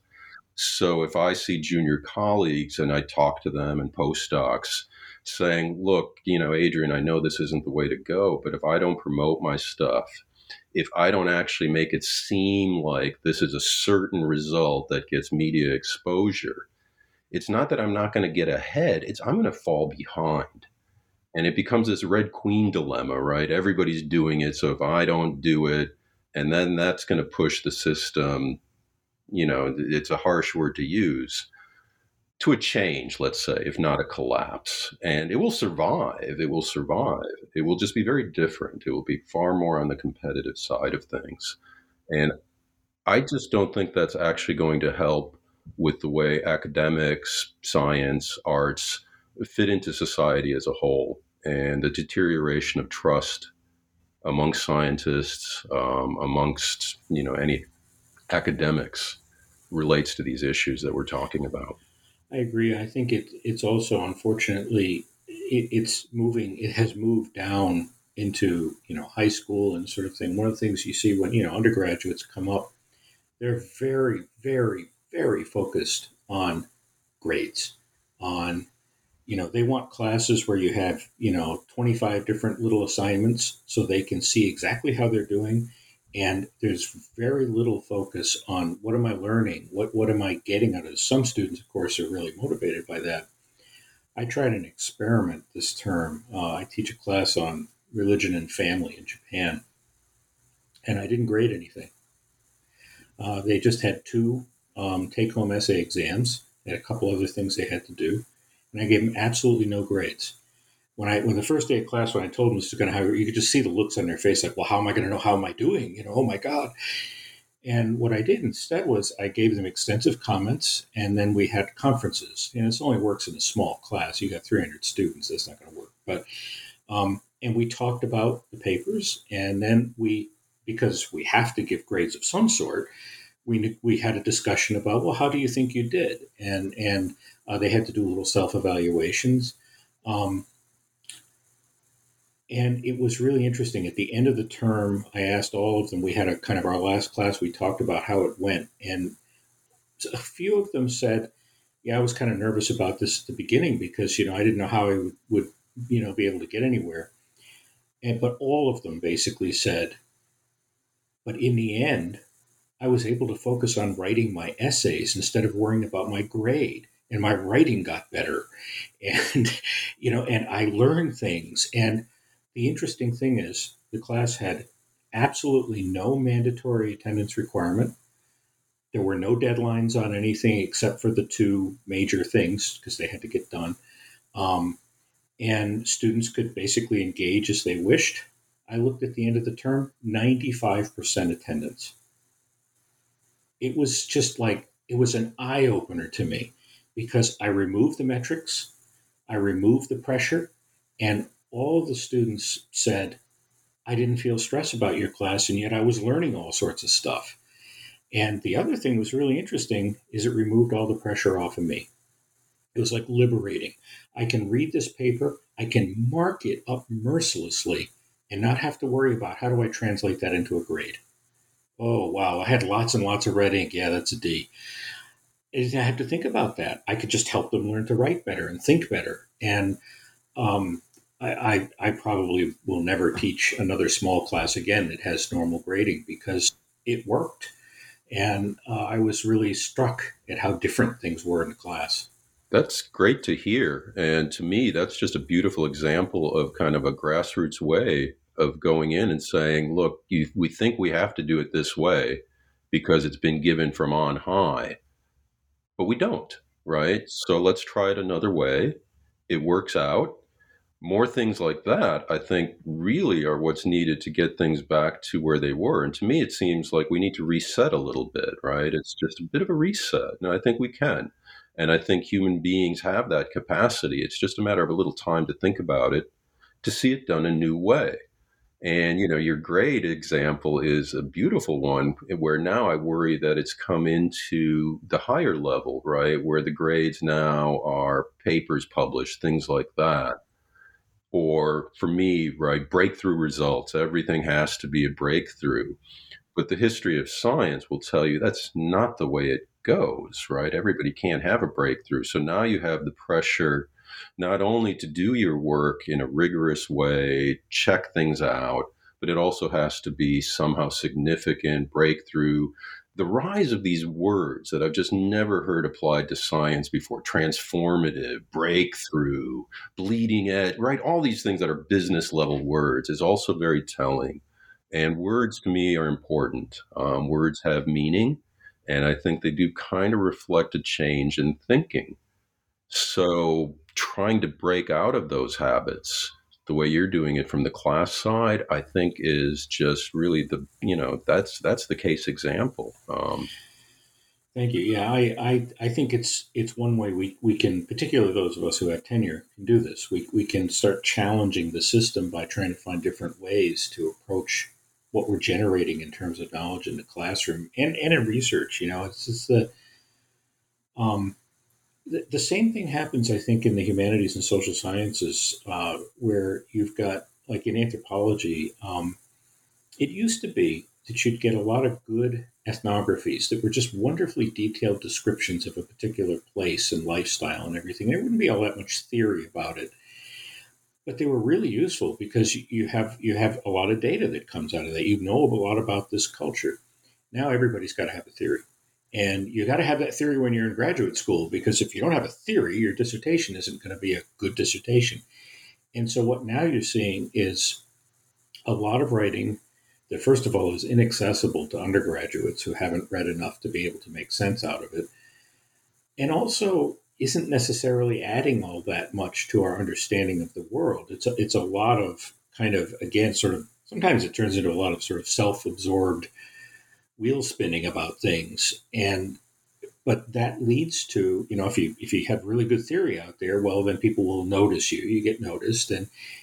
So if I see junior colleagues and I talk to them and postdocs saying, look, Adrian, I know this isn't the way to go, but if I don't promote my stuff, if I don't actually make it seem like this is a certain result that gets media exposure, it's not that I'm not going to get ahead, it's I'm going to fall behind. And it becomes this Red Queen dilemma, right? Everybody's doing it, so if I don't do it, and then that's going to push the system, it's a harsh word to use, to a change, let's say, if not a collapse. And it will survive. It will survive. It will just be very different. It will be far more on the competitive side of things. And I just don't think that's actually going to help with the way academics, science, arts fit into society as a whole, and the deterioration of trust amongst scientists, amongst, any academics relates to these issues that we're talking about. I agree. I think it's also, unfortunately, it has moved down into, high school and sort of thing. One of the things you see when, undergraduates come up, they're very, very, very focused on grades, on, they want classes where you have, 25 different little assignments so they can see exactly how they're doing. And there's very little focus on what am I learning? What am I getting out of this? Some students, of course, are really motivated by that. I tried an experiment this term. I teach a class on religion and family in Japan, and I didn't grade anything. They just had two take-home essay exams and a couple other things they had to do, and I gave them absolutely no grades. When the first day of class, when I told them this is going to happen, you could just see the looks on their face, like, well, how am I going to know how am I doing? Oh my God. And what I did instead was I gave them extensive comments, and then we had conferences. This only works in a small class. You got 300 students. That's not going to work. But and we talked about the papers, and then because we have to give grades of some sort, we had a discussion about, well, how do you think you did? And they had to do little self-evaluations. Um, and it was really interesting. At the end of the term, I asked all of them, we had a kind of our last class, we talked about how it went. And a few of them said, yeah, I was kind of nervous about this at the beginning because, I didn't know how I would be able to get anywhere. But all of them basically said, but in the end, I was able to focus on writing my essays instead of worrying about my grade, and my writing got better. And, and I learned things. And the interesting thing is the class had absolutely no mandatory attendance requirement. There were no deadlines on anything except for the two major things because they had to get done. And students could basically engage as they wished. I looked at the end of the term, 95% attendance. It was just it was an eye opener to me because I removed the metrics, I removed the pressure, and all the students said, I didn't feel stress about your class, and yet I was learning all sorts of stuff. And the other thing that was really interesting is it removed all the pressure off of me. It was like liberating. I can read this paper, I can mark it up mercilessly and not have to worry about how do I translate that into a grade. Oh, wow, I had lots and lots of red ink. Yeah, that's a D. I didn't have to think about that. I could just help them learn to write better and think better. And I probably will never teach another small class again that has normal grading because it worked. And I was really struck at how different things were in the class. That's great to hear. And to me, that's just a beautiful example of kind of a grassroots way of going in and saying, look, we think we have to do it this way because it's been given from on high, but we don't, right? So let's try it another way. It works out. More things like that, I think, really are what's needed to get things back to where they were. And to me, it seems like we need to reset a little bit, right? It's just a bit of a reset. And I think we can. And I think human beings have that capacity. It's just a matter of a little time to think about it, to see it done a new way. And, your grade example is a beautiful one where now I worry that it's come into the higher level, right? Where the grades now are papers published, things like that. Or for me, right, breakthrough results. Everything has to be a breakthrough. But the history of science will tell you that's not the way it goes, right? Everybody can't have a breakthrough. So now you have the pressure not only to do your work in a rigorous way, check things out, but it also has to be somehow significant, breakthrough. The rise of these words that I've just never heard applied to science before, transformative, breakthrough, bleeding edge, right? All these things that are business level words is also very telling. And words to me are important. Words have meaning, and I think they do kind of reflect a change in thinking. So trying to break out of those habits, the way you're doing it from the class side, I think is just really that's the case example. Thank you. Yeah, I think it's one way we can, particularly those of us who have tenure, can do this. We can start challenging the system by trying to find different ways to approach what we're generating in terms of knowledge in the classroom and in research. It's just the same thing happens, I think, in the humanities and social sciences, where you've got, like in anthropology, it used to be that you'd get a lot of good ethnographies that were just wonderfully detailed descriptions of a particular place and lifestyle and everything. There wouldn't be all that much theory about it, but they were really useful because you have a lot of data that comes out of that. You know a lot about this culture. Now everybody's got to have a theory. And you got to have that theory when you're in graduate school, because if you don't have a theory, your dissertation isn't going to be a good dissertation. And so what now you're seeing is a lot of writing that, first of all, is inaccessible to undergraduates who haven't read enough to be able to make sense out of it, and also isn't necessarily adding all that much to our understanding of the world. It's a lot of kind of, again, sort of, sometimes it turns into a lot of sort of self-absorbed wheel spinning about things. But that leads to, if you have really good theory out there, well, then people will notice you. You get noticed, and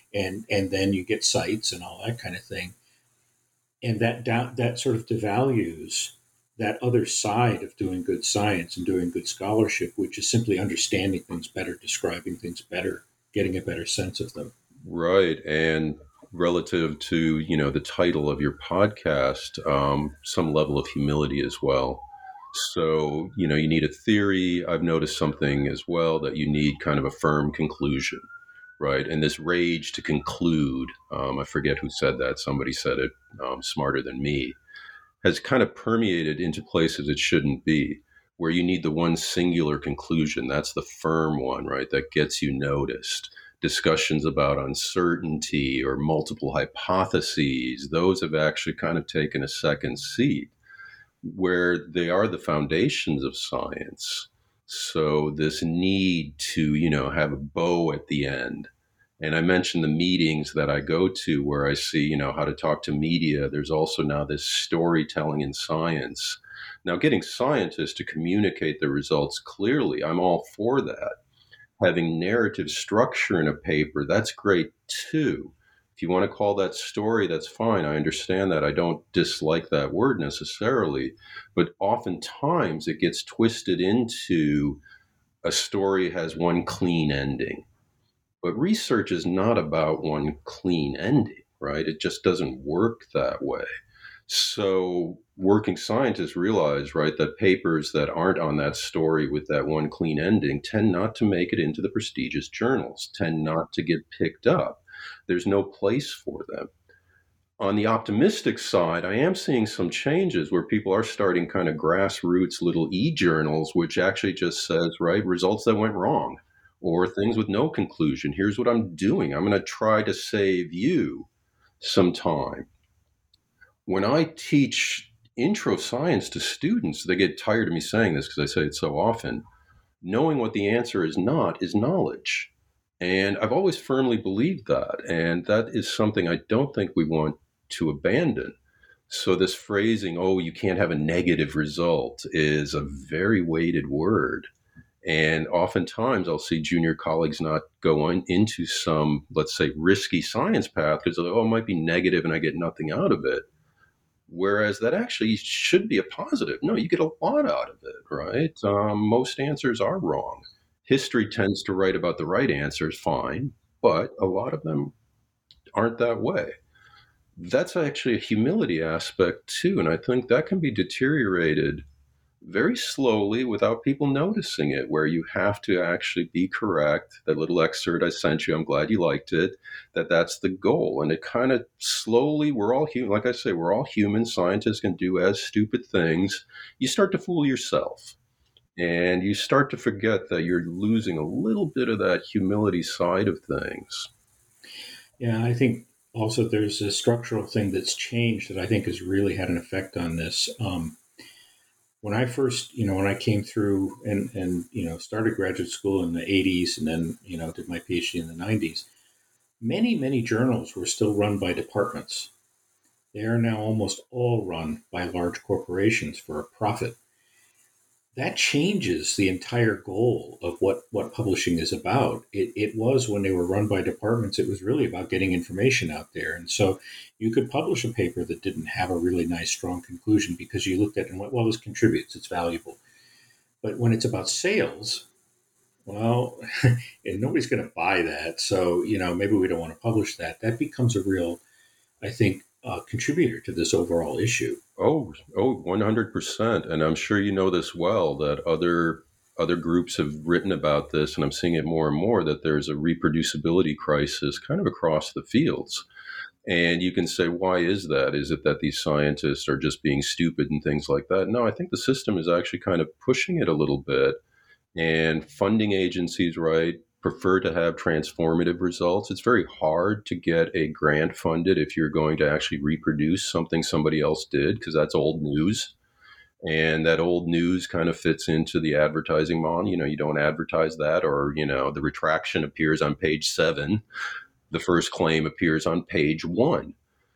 and then you get cites and all that kind of thing. And that sort of devalues that other side of doing good science and doing good scholarship, which is simply understanding things better, describing things better, getting a better sense of them. Right. And relative to, the title of your podcast, some level of humility as well. So, you need a theory. I've noticed something as well, that you need kind of a firm conclusion, right? And this rage to conclude, I forget who said that. Somebody said it smarter than me, has kind of permeated into places it shouldn't be, where you need the one singular conclusion. That's the firm one, right? That gets you noticed. Discussions about uncertainty or multiple hypotheses, those have actually kind of taken a second seat, where they are the foundations of science. So this need to, have a bow at the end. And I mentioned the meetings that I go to where I see, how to talk to media. There's also now this storytelling in science. Now, getting scientists to communicate the results clearly, I'm all for that. Having narrative structure in a paper, that's great too. If you want to call that story, that's fine. I understand that. I don't dislike that word necessarily. But oftentimes it gets twisted into a story has one clean ending. But research is not about one clean ending, right? It just doesn't work that way. So working scientists realize, right, that papers that aren't on that story with that one clean ending tend not to make it into the prestigious journals, tend not to get picked up. There's no place for them. On the optimistic side, I am seeing some changes where people are starting kind of grassroots little e-journals, which actually just says, right, results that went wrong, or things with no conclusion. Here's what I'm doing. I'm going to try to save you some time. When I teach intro science to students, they get tired of me saying this because I say it so often. Knowing what the answer is not is knowledge. And I've always firmly believed that. And that is something I don't think we want to abandon. So this phrasing, oh, you can't have a negative result, is a very weighted word. And oftentimes I'll see junior colleagues not go into some, let's say, risky science path because, oh, it might be negative and I get nothing out of it. Whereas that actually should be a positive. No, you get a lot out of it, right? Most answers are wrong. History tends to write about the right answers, fine, but a lot of them aren't that way. That's actually a humility aspect too, and I think that can be deteriorated very slowly without people noticing it, where you have to actually be correct. That little excerpt I sent you, I'm glad you liked it, that's the goal. And it kind of slowly, we're all human. Like I say, we're all human. Scientists can do as stupid things. You start to fool yourself. And you start to forget that you're losing a little bit of that humility side of things. Yeah, I think also there's a structural thing that's changed that I think has really had an effect on this. When I first, when I came through and started graduate school in the 80s and then, did my PhD in the 90s, many journals were still run by departments. They are now almost all run by large corporations for a profit. That changes the entire goal of what publishing is about. It was when they were run by departments, it was really about getting information out there. And so you could publish a paper that didn't have a really nice, strong conclusion because you looked at it and went, well, this contributes, it's valuable. But when it's about sales, well, and nobody's going to buy that. So, maybe we don't want to publish that. That becomes a real, I think, contributor to this overall issue. Oh, 100%. And I'm sure you know this well, that other groups have written about this, and I'm seeing it more and more, that there's a reproducibility crisis kind of across the fields. And you can say, why is that? Is it that these scientists are just being stupid and things like that? No, I think the system is actually kind of pushing it a little bit. And funding agencies, right, prefer to have transformative results. It's very hard to get a grant funded if you're going to actually reproduce something somebody else did, because that's old news. And that old news kind of fits into the advertising model. You don't advertise that, or, the retraction appears on page 7. The first claim appears on page 1.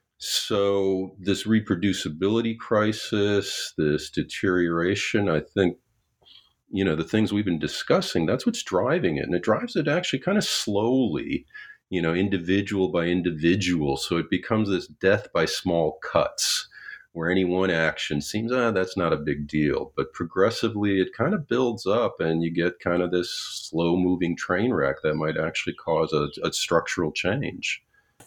So this reproducibility crisis, this deterioration, I think, the things we've been discussing, that's what's driving it. And it drives it actually kind of slowly individual by individual. So it becomes this death by small cuts, where any one action seems, that's not a big deal. But progressively, it kind of builds up, and you get kind of this slow moving train wreck that might actually cause a structural change.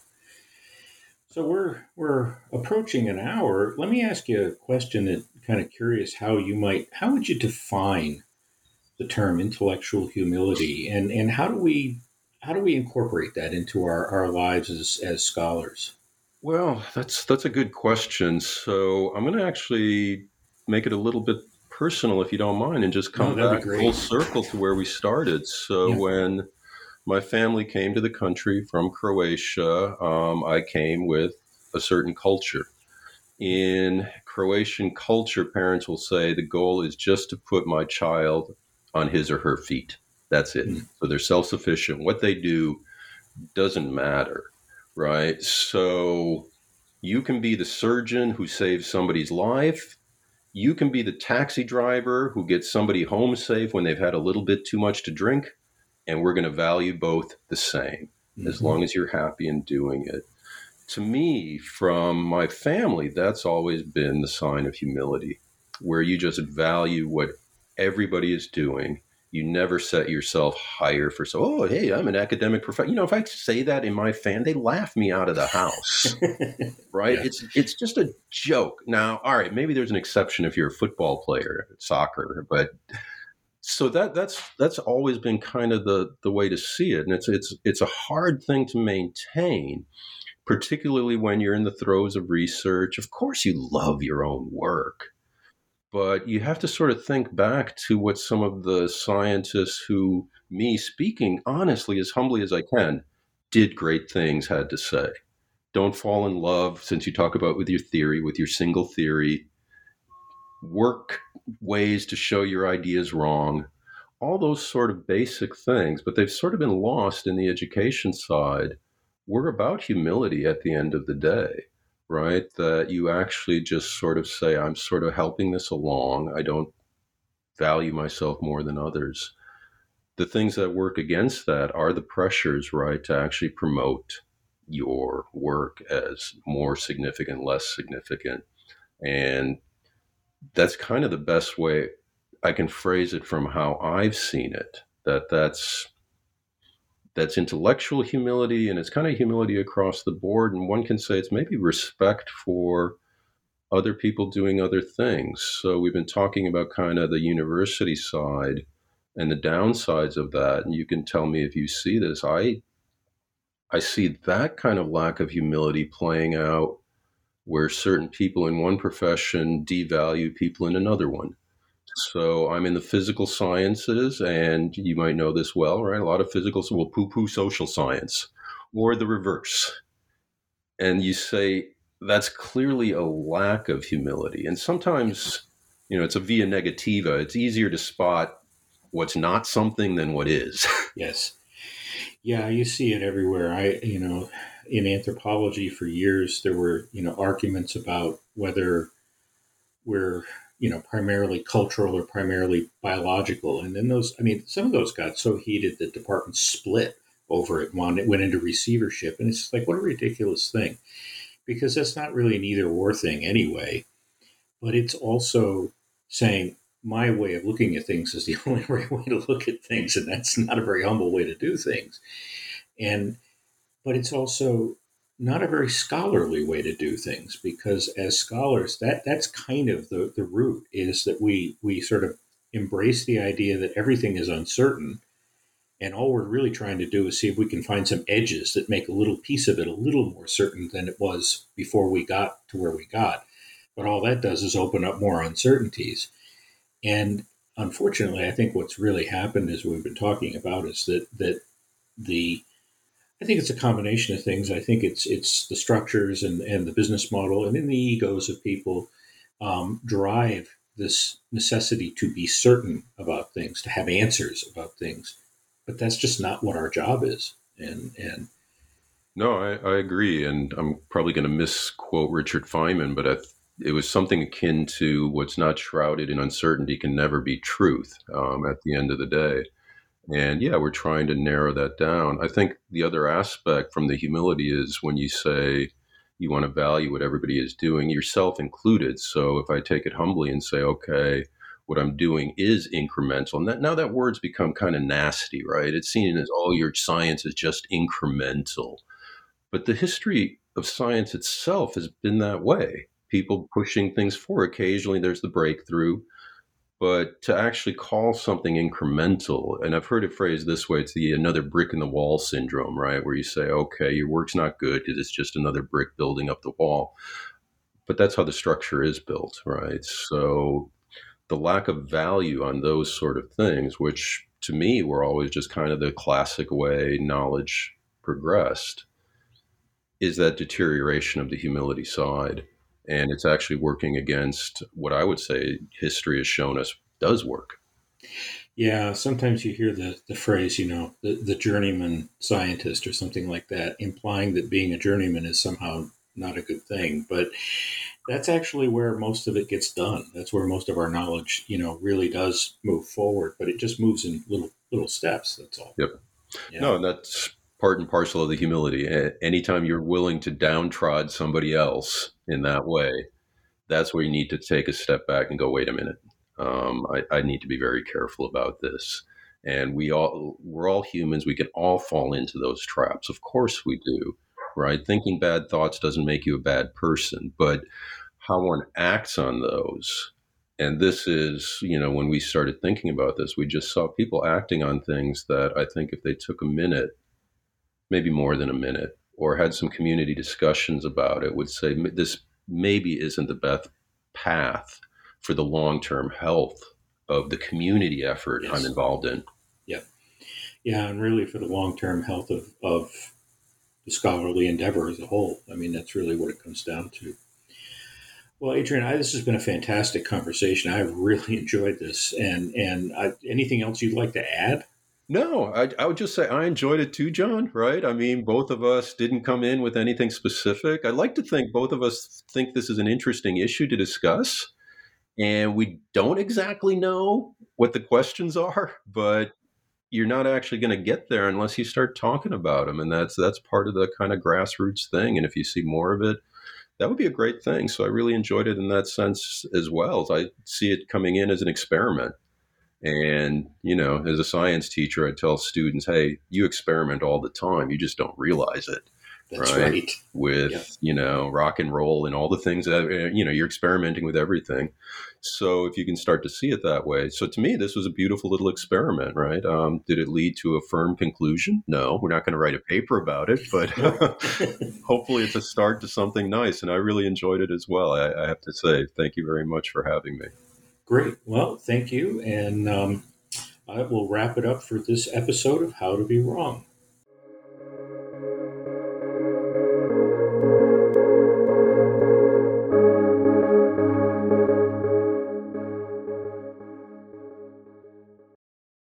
So we're approaching an hour. Let me ask you a question that kind of curious how would you define the term intellectual humility, and how do we incorporate that into our lives as scholars? Well, that's a good question. So I'm going to actually make it a little bit personal, if you don't mind, and just come back full circle to where we started. So when my family came to the country from Croatia, I came with a certain culture. In Croatian culture, parents will say the goal is just to put my child on his or her feet. That's it. So they're self-sufficient. What they do doesn't matter. Right. So you can be the surgeon who saves somebody's life. You can be the taxi driver who gets somebody home safe when they've had a little bit too much to drink. And we're going to value both the same, as long as you're happy in doing it. To me, from my family, that's always been the sign of humility, where you just value what everybody is doing. You never set yourself higher for hey, I'm an academic professor. If I say that in my family, they laugh me out of the house, right? Yeah. It's just a joke. Now, all right, maybe there's an exception if you're a football player, soccer, but so that's always been kind of the way to see it, and it's a hard thing to maintain, particularly when you're in the throes of research. Of course, you love your own work. But you have to sort of think back to what some of the scientists who, me speaking honestly, as humbly as I can, did great things, had to say. Don't fall in love, since you talk about with your single theory. Work ways to show your ideas wrong. All those sort of basic things, but they've sort of been lost in the education side. We're about humility at the end of the day. Right? That you actually just sort of say, I'm sort of helping this along. I don't value myself more than others. The things that work against that are the pressures, right, to actually promote your work as more significant, less significant. And that's kind of the best way I can phrase it from how I've seen it, that's intellectual humility, and it's kind of humility across the board. And one can say it's maybe respect for other people doing other things. So we've been talking about kind of the university side and the downsides of that. And you can tell me if you see this. I see that kind of lack of humility playing out where certain people in one profession devalue people in another one. So I'm in the physical sciences, and you might know this well, right? A lot of physicals will poo-poo social science, or the reverse. And you say that's clearly a lack of humility. And sometimes, it's a via negativa. It's easier to spot what's not something than what is. Yes. Yeah, you see it everywhere. In anthropology for years, there were, arguments about whether we're primarily cultural or primarily biological. And then some of those got so heated that departments split over it when it went into receivership. And it's like, what a ridiculous thing, because that's not really an either or thing anyway. But it's also saying my way of looking at things is the only right way to look at things. And that's not a very humble way to do things. But it's also not a very scholarly way to do things, because as scholars, that's kind of the root, is that we sort of embrace the idea that everything is uncertain, and all we're really trying to do is see if we can find some edges that make a little piece of it a little more certain than it was before we got to where we got. But all that does is open up more uncertainties. And unfortunately, I think what's really happened, as we've been talking about, is that I think it's a combination of things. I think it's the structures and the business model, and then the egos of people drive this necessity to be certain about things, to have answers about things. But that's just not what our job is. And no, I agree. And I'm probably going to misquote Richard Feynman, but it was something akin to what's not shrouded in uncertainty can never be truth at the end of the day. And yeah, we're trying to narrow that down. I think the other aspect from the humility is when you say you want to value what everybody is doing, yourself included. So if I take it humbly and say, okay, what I'm doing is incremental. And now that word's become kind of nasty, right? It's seen as, oh, your science is just incremental. But the history of science itself has been that way. People pushing things forward. Occasionally there's the breakthrough. But to actually call something incremental, and I've heard it phrased this way, it's the another brick in the wall syndrome, right? Where you say, okay, your work's not good because it's just another brick building up the wall. But that's how the structure is built, right? So the lack of value on those sort of things, which to me were always just kind of the classic way knowledge progressed, is that deterioration of the humility side. And it's actually working against what I would say history has shown us does work. Yeah, sometimes you hear the phrase, the journeyman scientist or something like that, implying that being a journeyman is somehow not a good thing. But that's actually where most of it gets done. That's where most of our knowledge, really does move forward. But it just moves in little steps. That's all. Yep. Yeah. No, and that's part and parcel of the humility. Anytime you're willing to downtrod somebody else in that way, that's where you need to take a step back and go, wait a minute. I need to be very careful about this. And we're all humans. We can all fall into those traps. Of course we do, right? Thinking bad thoughts doesn't make you a bad person, but how one acts on those. And this is, when we started thinking about this, we just saw people acting on things that I think if they took a minute, maybe more than a minute, or had some community discussions about it, would say this maybe isn't the best path for the long-term health of the community effort Yes. I'm involved in. Yeah, and really for the long-term health of the scholarly endeavor as a whole. I mean, that's really what it comes down to. Well, Adrian, this has been a fantastic conversation. I've really enjoyed this. And anything else you'd like to add? No, I would just say I enjoyed it too, John, right? I mean, both of us didn't come in with anything specific. I'd like to think both of us think this is an interesting issue to discuss. And we don't exactly know what the questions are, but you're not actually going to get there unless you start talking about them. And that's part of the kind of grassroots thing. And if you see more of it, that would be a great thing. So I really enjoyed it in that sense as well. As I see it coming in as an experiment. And, as a science teacher, I tell students, hey, you experiment all the time. You just don't realize it. That's right. With, rock and roll and all the things that, you're experimenting with everything. So if you can start to see it that way. So to me, this was a beautiful little experiment, right? Did it lead to a firm conclusion? No, we're not going to write a paper about it, but hopefully it's a start to something nice. And I really enjoyed it as well. I have to say, thank you very much for having me. Great. Well, thank you. And I will wrap it up for this episode of How to Be Wrong.